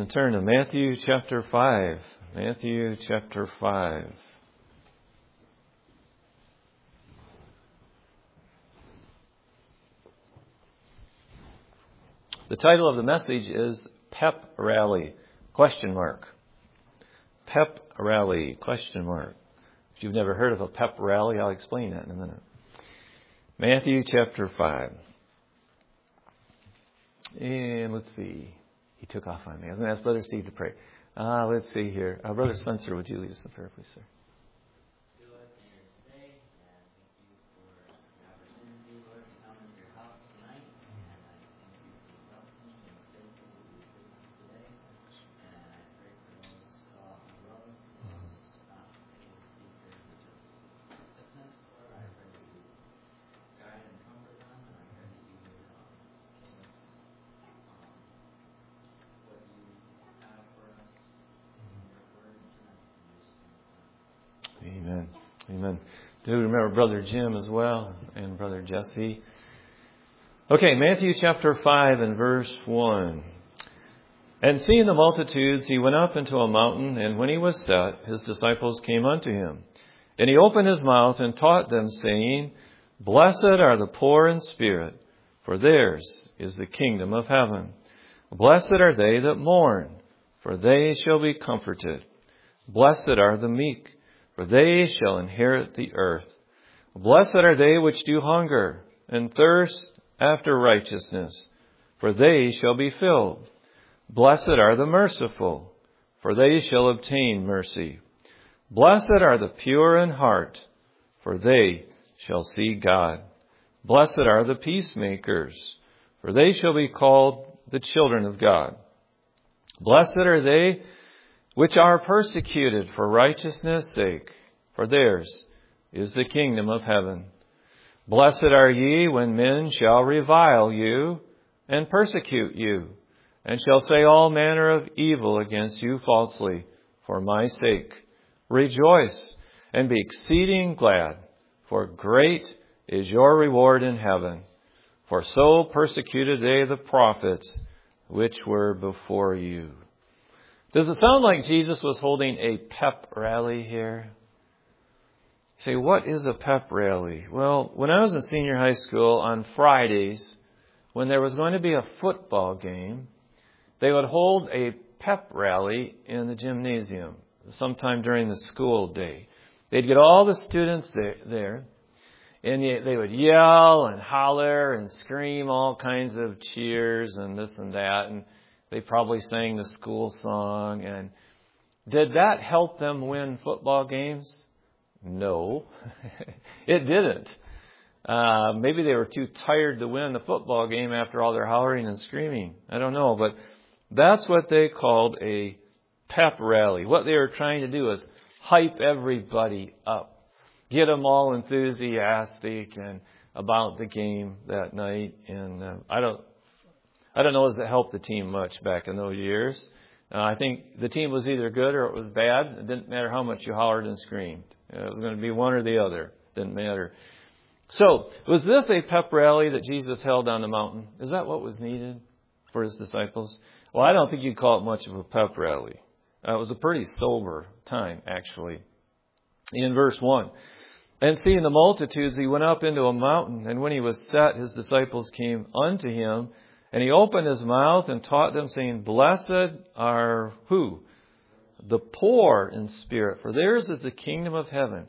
and turn to Matthew chapter 5. Matthew chapter 5. The title of the message is Pep Rally, question mark. Pep Rally, question mark. If you've never heard of a pep rally, I'll explain that in a minute. Matthew chapter 5. And let's see. He took off on me. I was going to ask Brother Steve to pray. Let's see here. Brother Spencer, would you lead us in prayer, please, sir? Amen. Amen. Do remember Brother Jim as well and Brother Jesse. Okay, Matthew chapter 5 and verse 1. And seeing the multitudes, he went up into a mountain, and when he was set, his disciples came unto him. And he opened his mouth and taught them, saying, Blessed are the poor in spirit, for theirs is the kingdom of heaven. Blessed are they that mourn, for they shall be comforted. Blessed are the meek, for they shall inherit the earth. Blessed are they which do hunger and thirst after righteousness, for they shall be filled. Blessed are the merciful, for they shall obtain mercy. Blessed are the pure in heart, for they shall see God. Blessed are the peacemakers, for they shall be called the children of God. Blessed are they which are persecuted for righteousness' sake, for theirs is the kingdom of heaven. Blessed are ye when men shall revile you and persecute you, and shall say all manner of evil against you falsely for my sake. Rejoice and be exceeding glad, for great is your reward in heaven. For so persecuted they the prophets which were before you. Does it sound like Jesus was holding a pep rally here? You say, what is a pep rally? Well, when I was in senior high school, on Fridays, when there was going to be a football game, they would hold a pep rally in the gymnasium sometime during the school day. They'd get all the students there, and they would yell and holler and scream all kinds of cheers and this and that, and they probably sang the school song. And did that help them win football games? No, it didn't. Maybe they were too tired to win the football game after all their hollering and screaming. I don't know, but that's what they called a pep rally. What they were trying to do is hype everybody up, get them all enthusiastic and about the game that night. And I don't know if it helped the team much back in those years. I think the team was either good or it was bad. It didn't matter how much you hollered and screamed. It was going to be one or the other. Didn't matter. So, was this a pep rally that Jesus held on the mountain? Is that what was needed for his disciples? Well, I don't think you'd call it much of a pep rally. It was a pretty sober time, actually. In verse 1, and seeing the multitudes, he went up into a mountain, and when he was set, his disciples came unto him, and he opened his mouth and taught them, saying, Blessed are who? The poor in spirit, for theirs is the kingdom of heaven.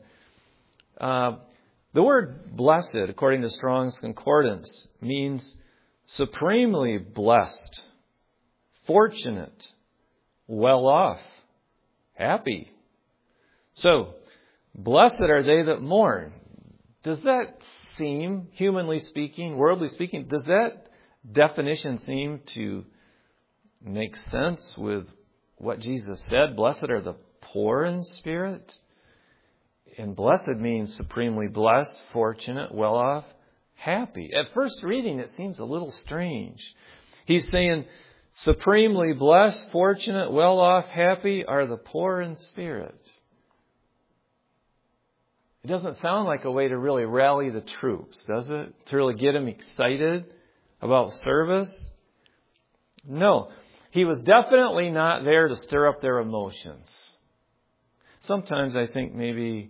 The word blessed, according to Strong's Concordance, means supremely blessed, fortunate, well off, happy. So, blessed are they that mourn. Does that seem, humanly speaking, worldly speaking, does that definition seem to make sense with what Jesus said? Blessed are the poor in spirit. And blessed means supremely blessed, fortunate, well off, happy. At first reading, it seems a little strange. He's saying supremely blessed, fortunate, well off, happy are the poor in spirit. It doesn't sound like a way to really rally the troops, does it? To really get them excited about service? No. He was definitely not there to stir up their emotions. Sometimes I think maybe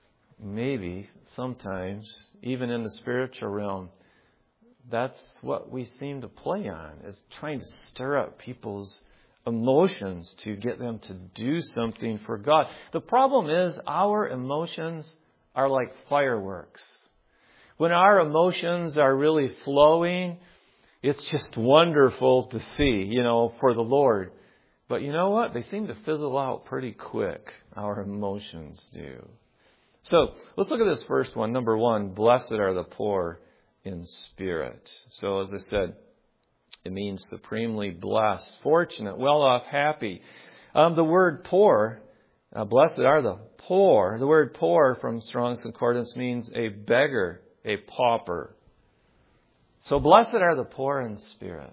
sometimes, even in the spiritual realm, that's what we seem to play on, is trying to stir up people's emotions to get them to do something for God. The problem is our emotions are like fireworks. When our emotions are really flowing, it's just wonderful to see, for the Lord. But you know what? They seem to fizzle out pretty quick. Our emotions do. So let's look at this first one. Number 1, blessed are the poor in spirit. So as I said, it means supremely blessed, fortunate, well off, happy. The word poor, blessed are the poor. The word poor from Strong's Concordance means a beggar, a pauper. So blessed are the poor in spirit.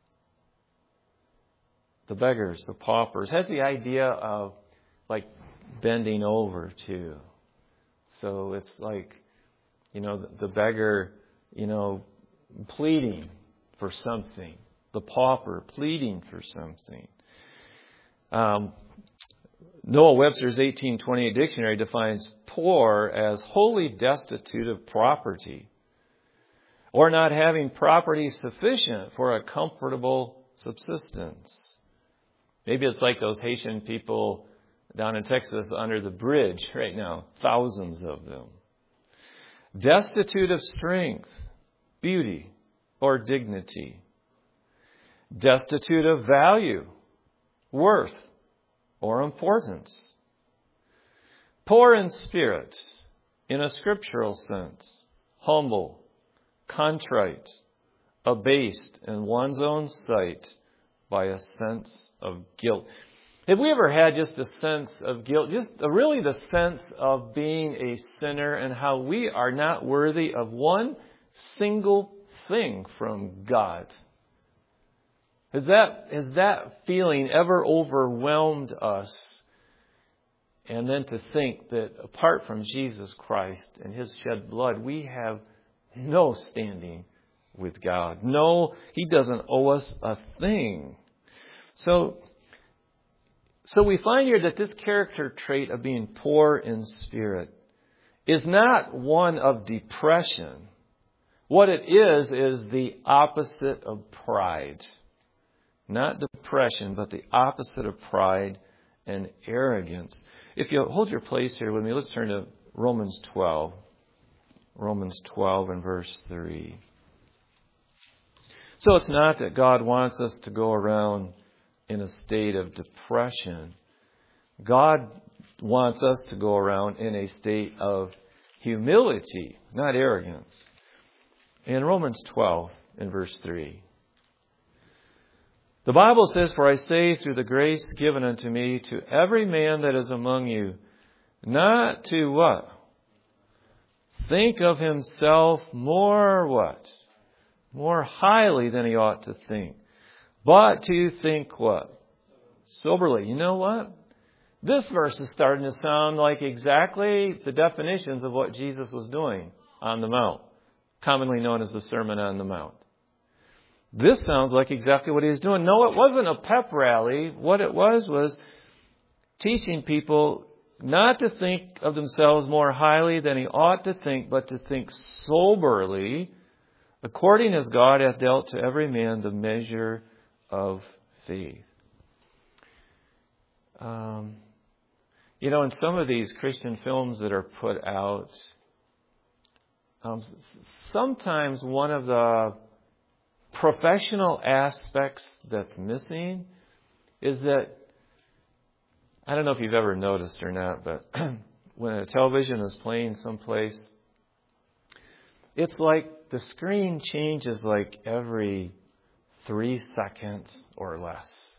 The beggars, the paupers. Has the idea of like bending over too. So it's like, the beggar, pleading for something. The pauper pleading for something. Noah Webster's 1828 dictionary defines poor as wholly destitute of property, or not having property sufficient for a comfortable subsistence. Maybe it's like those Haitian people down in Texas under the bridge right now. Thousands of them. Destitute of strength, beauty, or dignity. Destitute of value, worth, or importance. Poor in spirit, in a scriptural sense. Humble, contrite, abased in one's own sight by a sense of guilt. Have we ever had just a sense of guilt? Just really the sense of being a sinner and how we are not worthy of one single thing from God? Has that feeling ever overwhelmed us? And then to think that apart from Jesus Christ and His shed blood, we have no standing with God. No, He doesn't owe us a thing. So we find here that this character trait of being poor in spirit is not one of depression. What it is the opposite of pride. Not depression, but the opposite of pride and arrogance. If you hold your place here with me, let's turn to Romans 12. Romans 12 and verse 3. So it's not that God wants us to go around in a state of depression. God wants us to go around in a state of humility, not arrogance. In Romans 12 and verse 3. The Bible says, "For I say through the grace given unto me to every man that is among you, not to" what? Think of himself more what? More highly than he ought to think. But to think what? Soberly. You know what? This verse is starting to sound like exactly the definitions of what Jesus was doing on the Mount, commonly known as the Sermon on the Mount. This sounds like exactly what he was doing. No, it wasn't a pep rally. What it was teaching people not to think of themselves more highly than he ought to think, but to think soberly, according as God hath dealt to every man the measure of faith. In some of these Christian films that are put out, sometimes one of the professional aspects that's missing is that, I don't know if you've ever noticed or not, but when a television is playing someplace, it's like the screen changes like every 3 seconds or less.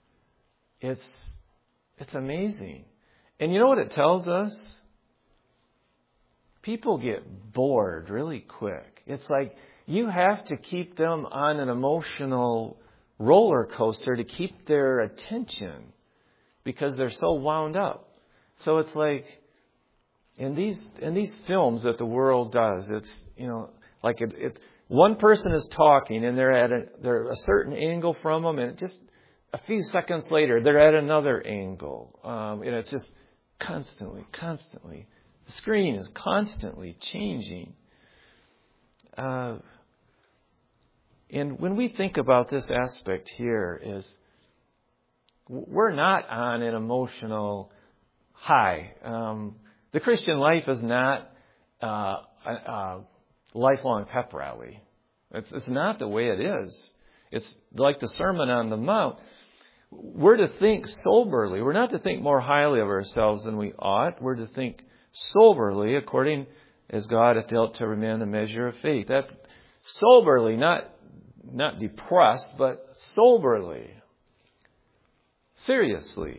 It's amazing. And you know what it tells us? People get bored really quick. It's like you have to keep them on an emotional roller coaster to keep their attention because they're so wound up. So it's like in these films that the world does, it's like one person is talking and they're at a certain angle from them, and a few seconds later, they're at another angle. It's just constantly. The screen is constantly changing. And when we think about this aspect here is we're not on an emotional high. The Christian life is not a lifelong pep rally. It's not the way it is. It's like the Sermon on the Mount. We're to think soberly. We're not to think more highly of ourselves than we ought. We're to think soberly, according as God hath dealt to every man the measure of faith. That soberly, not depressed, but soberly. Seriously.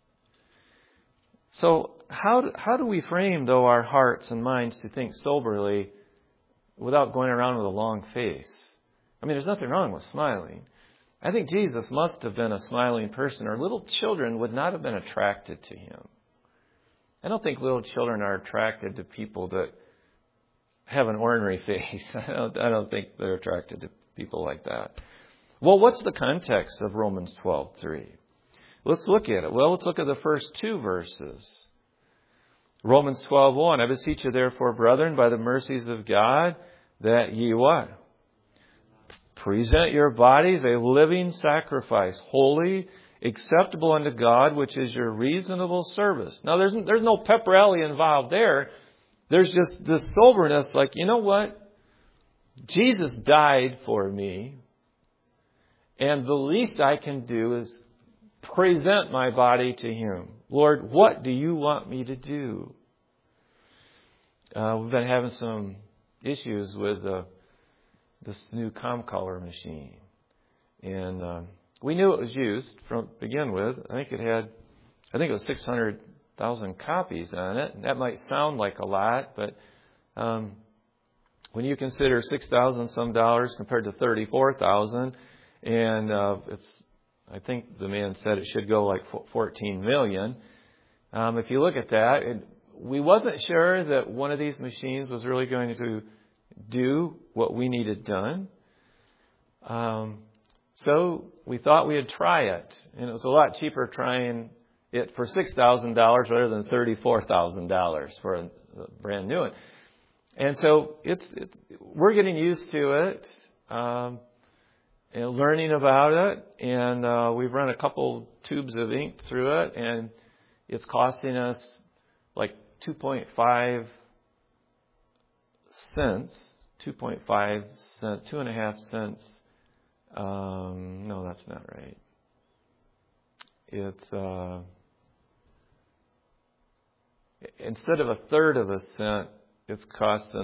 So how do we frame, though, our hearts and minds to think soberly without going around with a long face? I mean, there's nothing wrong with smiling. I think Jesus must have been a smiling person, or little children would not have been attracted to him. I don't think little children are attracted to people that have an ornery face. I don't think they're attracted to people like that. Well, what's the context of Romans 12:3? Let's look at it. Well, let's look at the first two verses. Romans 12:1. I beseech you, therefore, brethren, by the mercies of God, that ye what? Present your bodies a living sacrifice, holy, acceptable unto God, which is your reasonable service. Now, there's no pep rally involved there. There's just this soberness, like, you know what? Jesus died for me, and the least I can do is present my body to Him. Lord, what do you want me to do? We've been having some issues with this new ComColor machine. And we knew it was used from begin with. I think it was 600,000 copies on it. And that might sound like a lot, but when you consider $6,000 some dollars compared to $34,000, and I think the man said it should go like 14 million. If you look at that, we wasn't sure that one of these machines was really going to do what we needed done. So we thought we would try it. And it was a lot cheaper trying it for $6,000 rather than $34,000 for a brand new one. And so we're getting used to it, and learning about it. And we've run a couple tubes of ink through it, and it's costing us like 2.5 cents. 2.5 cents. No, that's not right. It's instead of a third of a cent, it's costing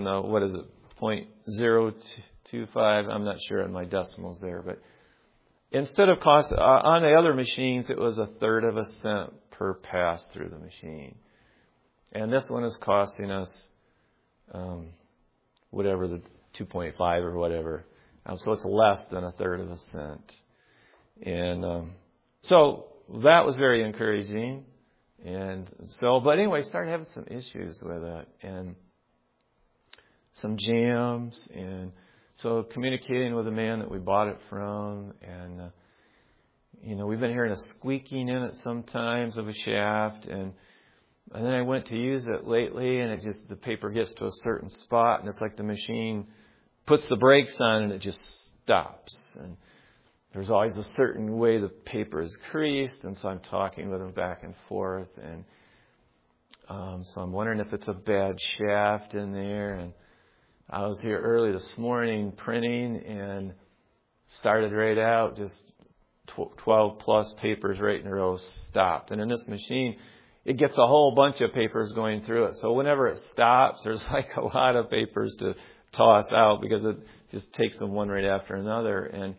0.025. I'm not sure on my decimals there, but instead of cost on the other machines, it was a third of a cent per pass through the machine, and this one is costing us whatever the 2.5 or whatever. So it's less than a third of a cent. And so that was very encouraging. And so, but anyway, started having some issues with it and some jams. And so communicating with the man that we bought it from, and we've been hearing a squeaking in it sometimes of a shaft, and then I went to use it lately, and the paper gets to a certain spot, and it's like the machine puts the brakes on and it just stops. And there's always a certain way the paper is creased, and so I'm talking with him back and forth, and so I'm wondering if it's a bad shaft in there. And I was here early this morning printing and started right out, just 12 plus papers right in a row stopped. And in this machine, it gets a whole bunch of papers going through it. So whenever it stops, there's like a lot of papers to toss out because it just takes them one right after another. And,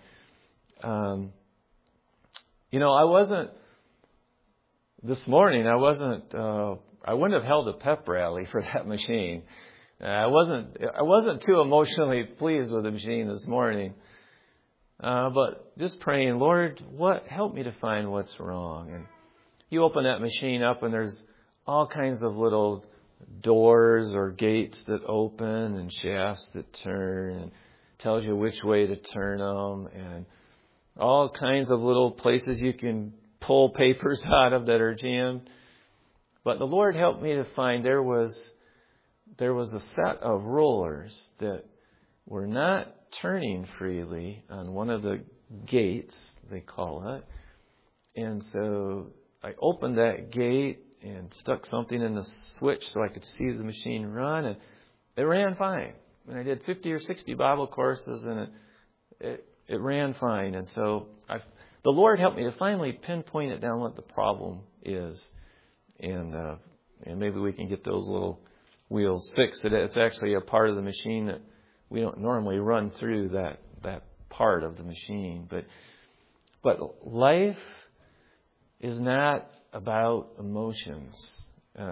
this morning, I wouldn't have held a pep rally for that machine. I wasn't too emotionally pleased with the machine this morning. But just praying, Lord, help me to find what's wrong. And you open that machine up, and there's all kinds of little doors or gates that open and shafts that turn, and tells you which way to turn them. And all kinds of little places you can pull papers out of that are jammed. But the Lord helped me to find there was a set of rollers that were not turning freely on one of the gates, they call it. And so I opened that gate and stuck something in the switch so I could see the machine run, and it ran fine. And I did 50 or 60 Bible courses, and it ran fine. And so the Lord helped me to finally pinpoint it down what the problem is. And maybe we can get those little wheels fixed. It's actually a part of the machine that we don't normally run through that part of the machine. But life is not about emotions.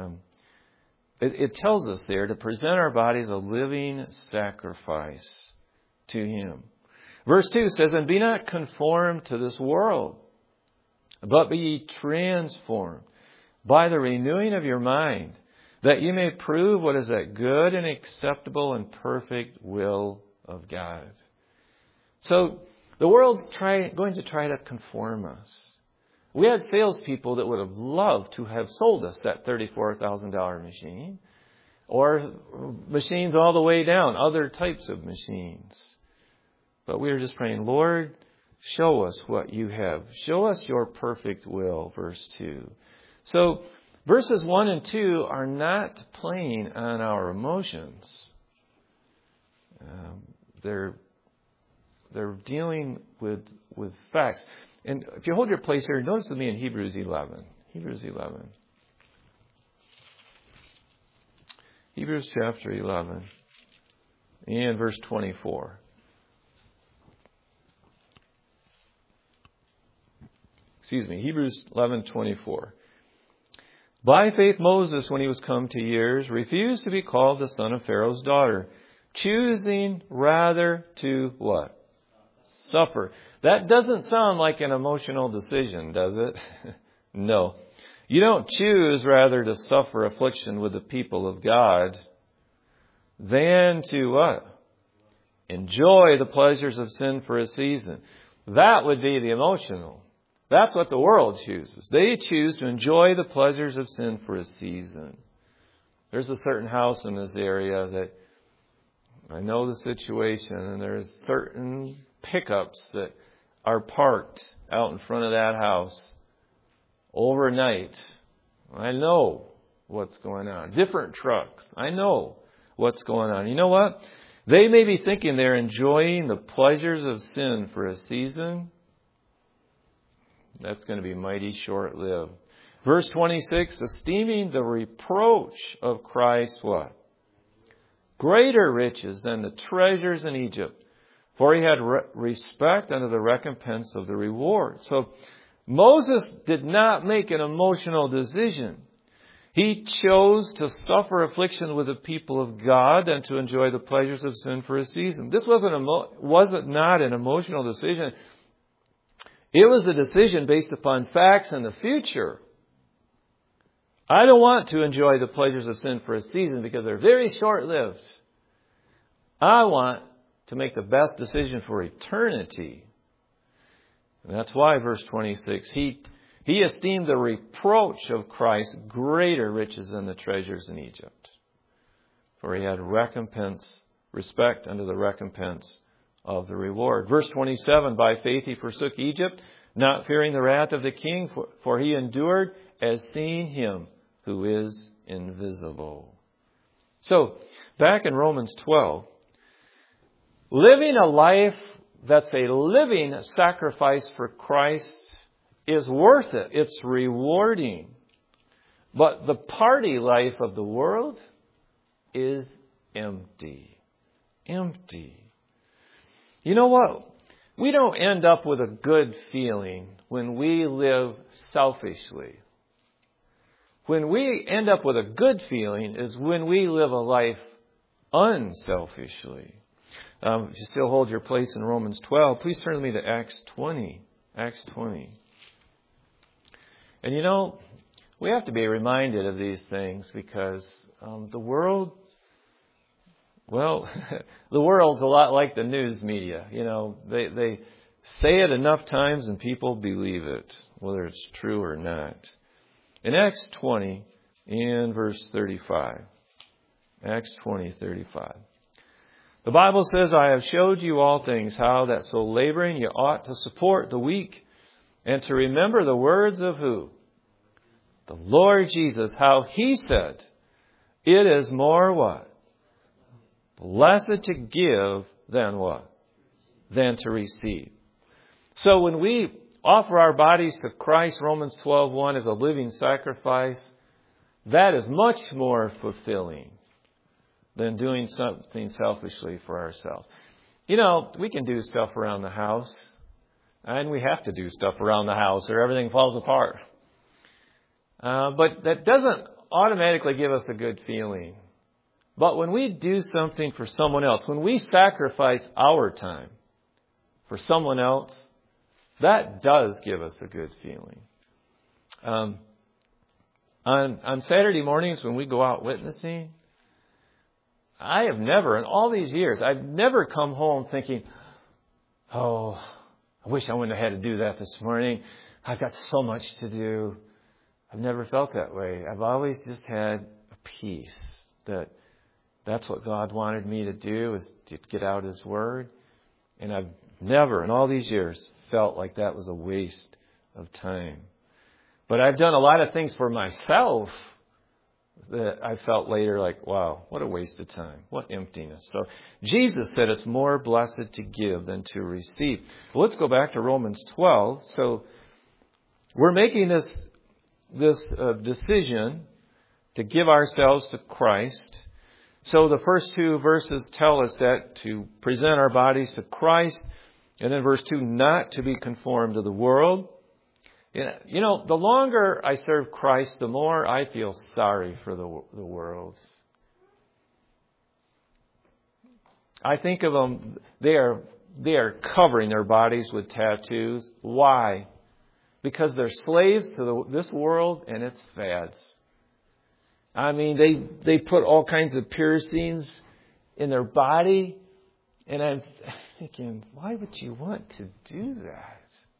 It tells us there to present our bodies a living sacrifice to Him. Verse 2 says, "And be not conformed to this world, but be ye transformed by the renewing of your mind, that you may prove what is that good and acceptable and perfect will of God." So the world's going to try to conform us. We had salespeople that would have loved to have sold us that $34,000 machine, or machines all the way down, other types of machines. But we were just praying, Lord, show us what you have. Show us your perfect will, verse 2. So verses 1 and 2 are not playing on our emotions. They're dealing with facts. And if you hold your place here, notice with me in Hebrews 11. Hebrews 11. Hebrews chapter 11 and verse 24. Hebrews 11:24. "By faith Moses, when he was come to years, refused to be called the son of Pharaoh's daughter, choosing rather to" what? Suffer. That doesn't sound like an emotional decision, does it? No. You don't choose rather to suffer affliction with the people of God than to what? Enjoy the pleasures of sin for a season. That would be the emotional. That's what the world chooses. They choose to enjoy the pleasures of sin for a season. There's a certain house in this area that I know the situation, and there's certain pickups that are parked out in front of that house overnight. I know what's going on. Different trucks. I know what's going on. You know what? They may be thinking they're enjoying the pleasures of sin for a season. That's going to be mighty short-lived. Verse 26, "Esteeming the reproach of Christ," what? "Greater riches than the treasures in Egypt. For he had respect unto the recompense of the reward." So Moses did not make an emotional decision. He chose to suffer affliction with the people of God and to enjoy the pleasures of sin for a season. This wasn't not an emotional decision. It was a decision based upon facts in the future. I don't want to enjoy the pleasures of sin for a season because they're very short-lived. I want to make the best decision for eternity. And that's why, verse 26, he esteemed the reproach of Christ greater riches than the treasures in Egypt. For he had respect unto the recompense of the reward. Verse 27, "By faith he forsook Egypt, not fearing the wrath of the king, for he endured as seeing him who is invisible." So, back in Romans 12, living a life that's a living sacrifice for Christ is worth it. It's rewarding. But the party life of the world is empty. Empty. You know what? We don't end up with a good feeling when we live selfishly. When we end up with a good feeling is when we live a life unselfishly. If you still hold your place in Romans 12, please turn with me to Acts 20. Acts 20. And you know, we have to be reminded of these things because the world, well, the world's a lot like the news media. You know, say it enough times and people believe it, whether it's true or not. In Acts 20, in verse 35. Acts 20:35. The Bible says, I have showed you all things, how that so laboring you ought to support the weak, and to remember the words of who? The Lord Jesus, how He said, it is more what? Blessed to give than what? Than to receive. So when we offer our bodies to Christ, Romans 12:1, as a living sacrifice, that is much more fulfilling than doing something selfishly for ourselves. You know, we can do stuff around the house, and we have to do stuff around the house or everything falls apart. But that doesn't automatically give us a good feeling. But when we do something for someone else, when we sacrifice our time for someone else, that does give us a good feeling. On Saturday mornings when we go out witnessing, I have never, in all these years, I've never come home thinking, oh, I wish I wouldn't have had to do that this morning. I've got so much to do. I've never felt that way. I've always just had a peace that that's what God wanted me to do, is to get out His Word. And I've never, in all these years, felt like that was a waste of time. But I've done a lot of things for myself that I felt later like, wow, what a waste of time. What emptiness. So Jesus said it's more blessed to give than to receive. Well, let's go back to Romans 12. So we're making this decision to give ourselves to Christ. So the first two verses tell us that to present our bodies to Christ. And then verse 2, not to be conformed to the world. You know, the longer I serve Christ, the more I feel sorry for the world. I think of them, they are covering their bodies with tattoos. Why? Because they're slaves to this world and its fads. I mean, they put all kinds of piercings in their body. And I'm thinking, why would you want to do that?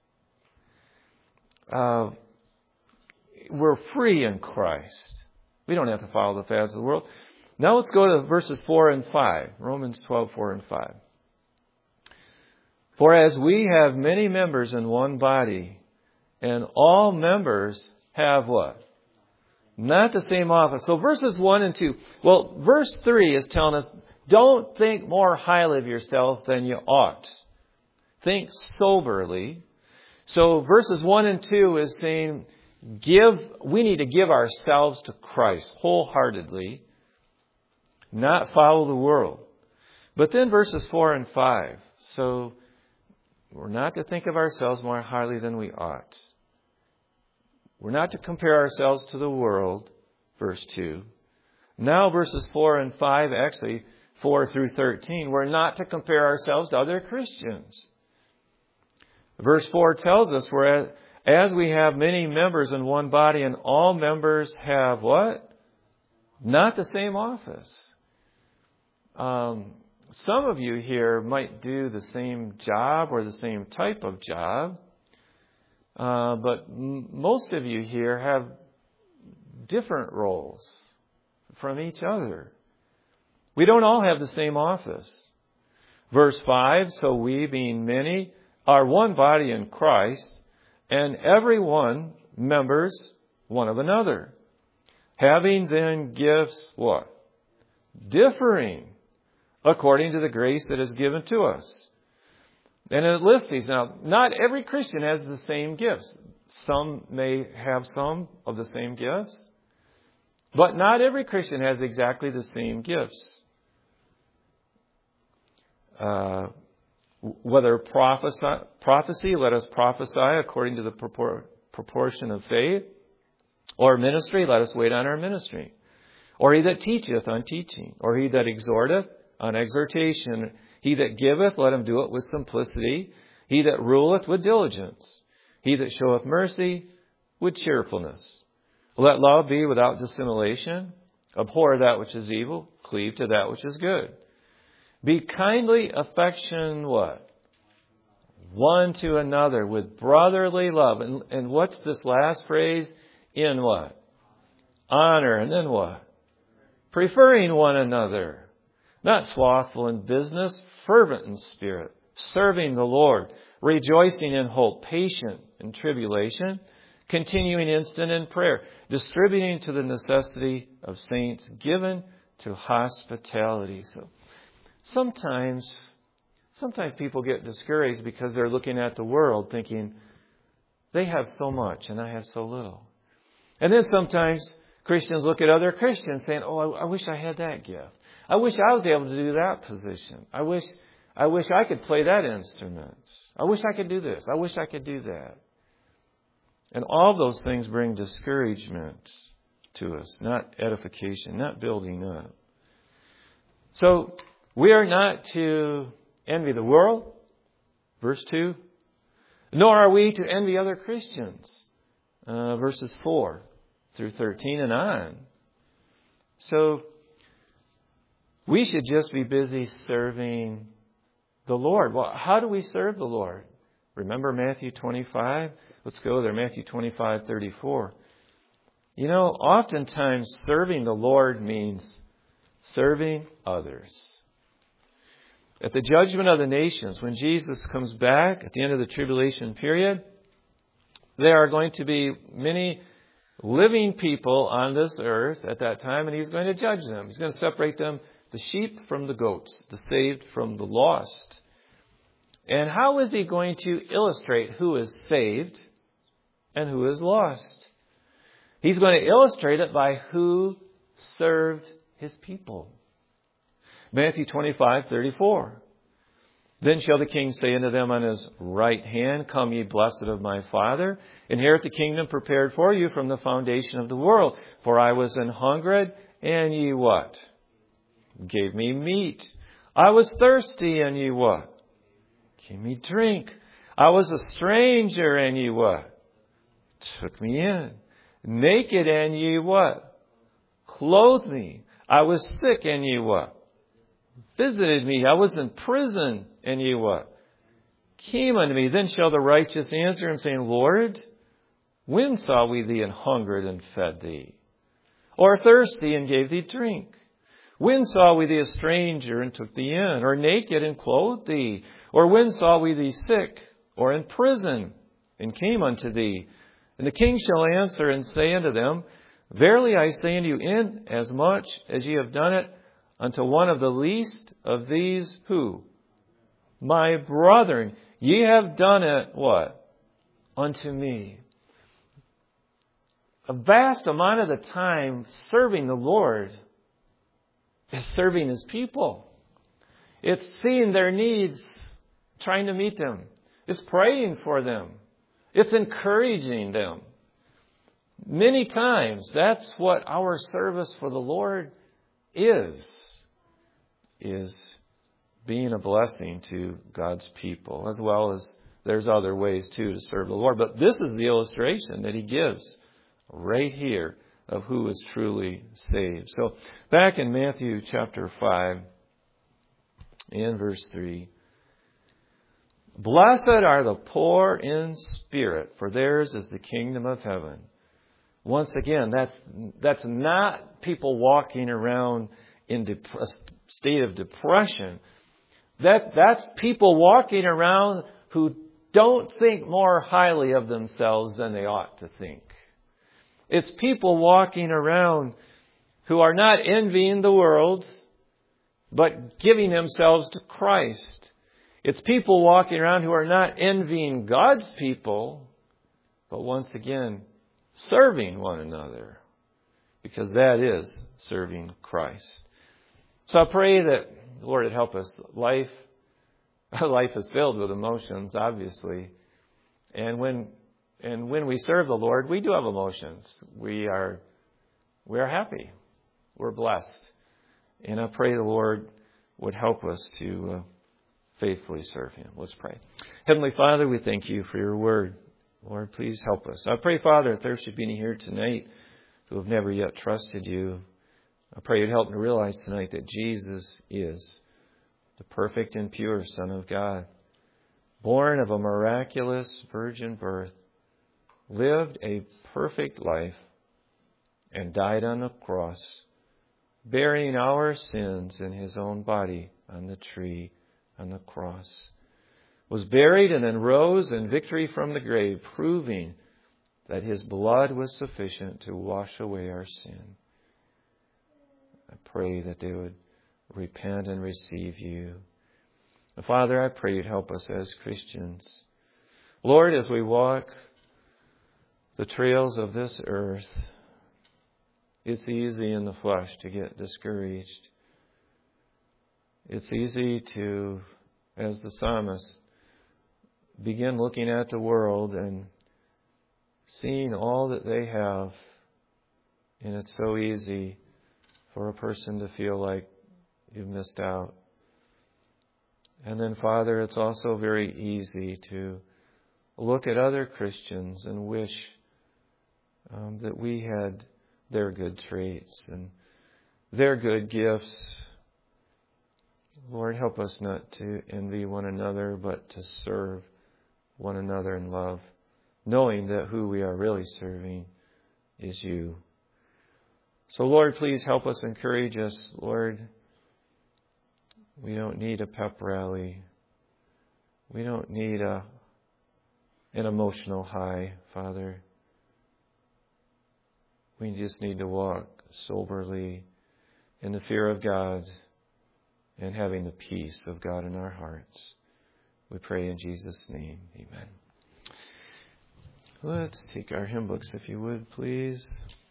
We're free in Christ. We don't have to follow the fads of the world. Now let's go to verses 4 and 5. Romans 12:4 and 5. For as we have many members in one body, and all members have what? Not the same office. So verses 1 and 2. Well, verse 3 is telling us, don't think more highly of yourself than you ought. Think soberly. So verses 1 and 2 is saying, we need to give ourselves to Christ wholeheartedly, not follow the world. But then verses 4 and 5. So we're not to think of ourselves more highly than we ought. We're not to compare ourselves to the world, verse 2. Now verses 4 and 5, actually 4 through 13, we're not to compare ourselves to other Christians. Verse 4 tells us, whereas as we have many members in one body, and all members have what? Not the same office. Some of you here might do the same job or the same type of job, but most of you here have different roles from each other. We don't all have the same office. Verse 5, so we, being many, are one body in Christ, and every one members one of another. Having then gifts, what? Differing according to the grace that is given to us. And it lists these. Now, not every Christian has the same gifts. Some may have some of the same gifts, but not every Christian has exactly the same gifts. Whether prophecy, let us prophesy according to the proportion of faith. Or ministry, let us wait on our ministry. Or he that teacheth on teaching. Or he that exhorteth on exhortation. He that giveth, let him do it with simplicity. He that ruleth with diligence. He that showeth mercy with cheerfulness. Let love be without dissimulation. Abhor that which is evil. Cleave to that which is good. Be kindly affection what? one to another with brotherly love. And what's this last phrase? In what? Honor. And then what? Preferring one another. Not slothful in business, fervent in spirit, serving the Lord, rejoicing in hope, patient in tribulation, continuing instant in prayer, distributing to the necessity of saints, given to hospitality. So sometimes people get discouraged because they're looking at the world thinking they have so much and I have so little. And then sometimes Christians look at other Christians saying, oh, I wish I had that gift. I wish I was able to do that position. I wish I could play that instrument. I wish I could do this. I wish I could do that. And all those things bring discouragement to us, not edification, not building up. So we are not to envy the world, verse 2, nor are we to envy other Christians, verses 4 through 13 and on. So we should just be busy serving the Lord. Well, how do we serve the Lord? Remember Matthew 25? Let's go there, Matthew 25:34. You know, oftentimes serving the Lord means serving others. At the judgment of the nations, when Jesus comes back at the end of the tribulation period, there are going to be many living people on this earth at that time, and He's going to judge them. He's going to separate them, the sheep from the goats, the saved from the lost. And how is He going to illustrate who is saved and who is lost? He's going to illustrate it by who served His people. Matthew 25:34. Then shall the king say unto them on his right hand, Come ye blessed of my Father, inherit the kingdom prepared for you from the foundation of the world. For I was an hungered, and ye what? Gave me meat. I was thirsty, and ye what? Gave me drink. I was a stranger, and ye what? Took me in. Naked, and ye what? Clothed me. I was sick, and ye what? Visited me. I was in prison, and ye what? Came unto me. Then shall the righteous answer him, saying, Lord, when saw we thee an hungered and fed thee? Or thirsty and gave thee drink? When saw we thee a stranger and took thee in? Or naked and clothed thee? Or when saw we thee sick or in prison and came unto thee? And the king shall answer and say unto them, Verily I say unto you, inasmuch as ye have done it unto one of the least of these, who? My brethren, ye have done it, what? Unto me. A vast amount of the time serving the Lord is serving His people. It's seeing their needs, trying to meet them. It's praying for them. It's encouraging them. Many times, that's what our service for the Lord is being a blessing to God's people, as well as there's other ways too to serve the Lord. But this is the illustration that He gives right here of who is truly saved. So back in Matthew chapter 5 and verse 3, Blessed are the poor in spirit, for theirs is the kingdom of heaven. Once again, that's not people walking around in a state of depression. That's people walking around who don't think more highly of themselves than they ought to think. It's people walking around who are not envying the world, but giving themselves to Christ. It's people walking around who are not envying God's people, but once again, serving one another, because that is serving Christ. So I pray that the Lord would help us. Life is filled with emotions, obviously. And when we serve the Lord, we do have emotions. We are happy. We're blessed. And I pray the Lord would help us to faithfully serve Him. Let's pray. Heavenly Father, we thank You for Your word. Lord, please help us. I pray, Father, if there should be any here tonight who have never yet trusted You, I pray You'd help them to realize tonight that Jesus is the perfect and pure Son of God. born of a miraculous virgin birth, lived a perfect life, and died on the cross, bearing our sins in his own body on the tree, on the cross, was buried and then rose in victory from the grave, proving that his blood was sufficient to wash away our sin. I pray that they would repent and receive you. Father, I pray you'd help us as Christians. Lord, as we walk the trails of this earth, it's easy in the flesh to get discouraged. It's easy to, as the psalmist, begin looking at the world and seeing all that they have. And it's so easy for a person to feel like you've missed out. And then, Father, it's also very easy to look at other Christians and wish that we had their good traits and their good gifts. Lord, help us not to envy one another, but to serve one another in love, knowing that who we are really serving is you. So, Lord, please help us, encourage us, Lord. We don't need a pep rally. We don't need an emotional high, Father. We just need to walk soberly in the fear of God and having the peace of God in our hearts. We pray in Jesus' name. Amen. Let's take our hymn books, if you would, please.